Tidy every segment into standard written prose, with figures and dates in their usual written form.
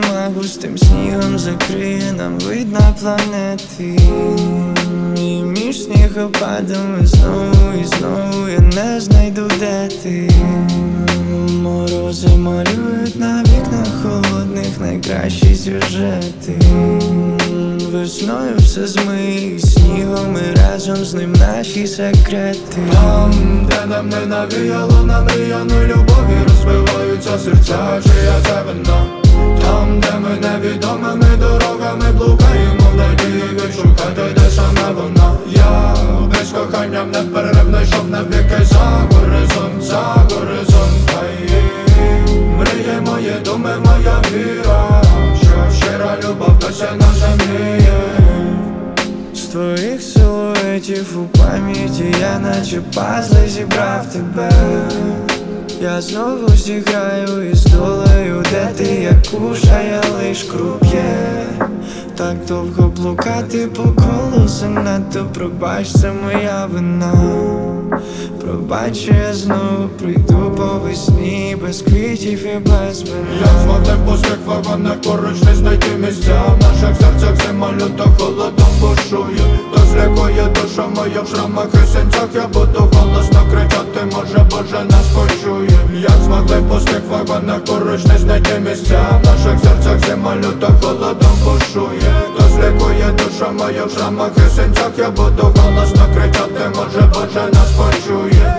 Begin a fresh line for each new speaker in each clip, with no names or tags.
зима густим снігом закриє нам вид на планети. І між снігопадами знову і знову я не знайду, де ти. Морози малюють на вікнах холодних найкращі сюжети. Весною все змиє снігом і разом з ним наші секрети.
Там, де нам не навіяло намріяну любові, розбиваються серця, чия це вина. Там, де ми невідомими дорогами блукаємо в надії відшукати, де саме вона. Я без кохання неперервно йшов навіки за горизонт, за горизонт. Мріє мої думи, моя віра, що щира любов досі на землі є.
З твоїх силуетів у пам'яті я наче пазли зібрав тебе. Я знову зіграю із долею, де ти як куша, я лиш круп'є. Так довго блукати по колу занадто, пробач, це моя вина. Пробач, що я знову прийду по весні, без квітів і без вина.
Я змотив пустих вагонах, поруч не знайти місця. В наших серцях зима люто холодом бушує. То злякує душа моя в шрамах і синцях. Я буду голосно кричати, може Боже нас почує. Як змогли пустих вагонах, поруч не знайти місця. В наших серцях зима люто холодом бушує. То злякує душа моя в шрамах і синцях. Я буду голосно кричати, може Боже нас почує.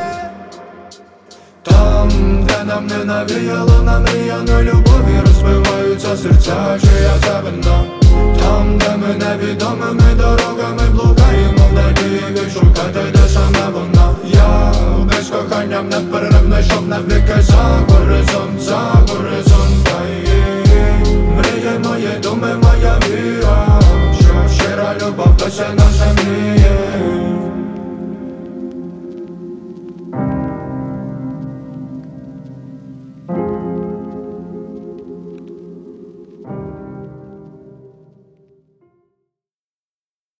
Там, де нам не навіяло намріяну любові, розбиваються серця, чия це вина. Там, де ми невідомими дорогами блукаємо в надії відшукати, де саме вона. Я без кохання неперервно йшов навіки за горизонт, за горизонт. Мріє мої думи, моя віра, що щира любов досі на землі є.